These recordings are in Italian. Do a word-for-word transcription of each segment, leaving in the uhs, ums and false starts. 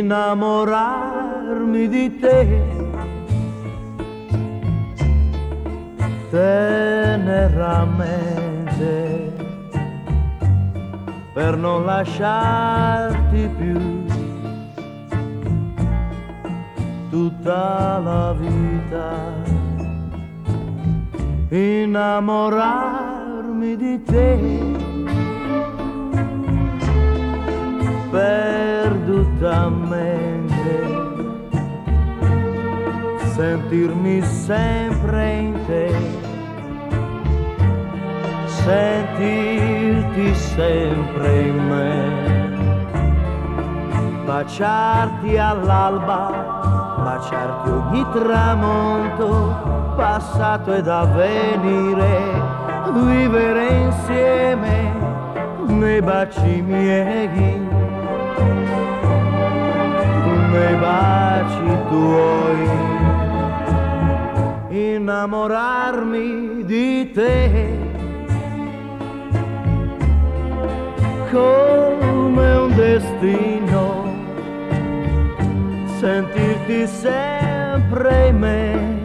innamorarmi di te teneramente per non lasciarti più tutta la vita. Innamorarmi di te perdutamente, sentirmi sempre in te, sentirti sempre in me, baciarti all'alba, baciarti ogni tramonto, passato ed avvenire, vivere insieme nei baci miei, nei baci tuoi, innamorarmi di te come un destino, sentirti sempre in me,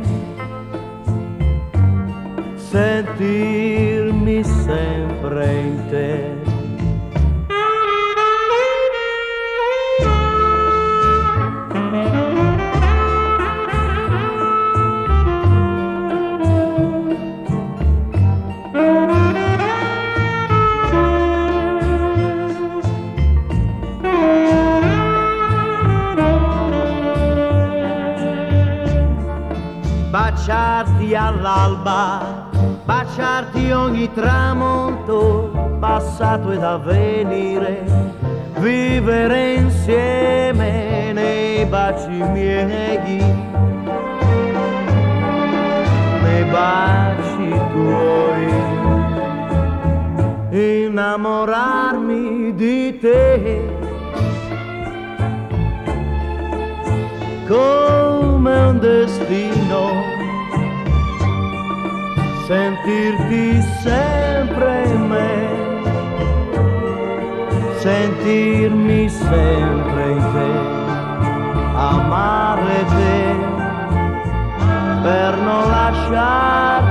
sentirmi sempre in te. Baciarti all'alba, baciarti ogni tramonto, passato ed avvenire, vivere insieme nei baci miei, nei baci tuoi, innamorarmi di te come un destino, sentirti sempre in me, sentirmi sempre in te, amare te per non lasciarti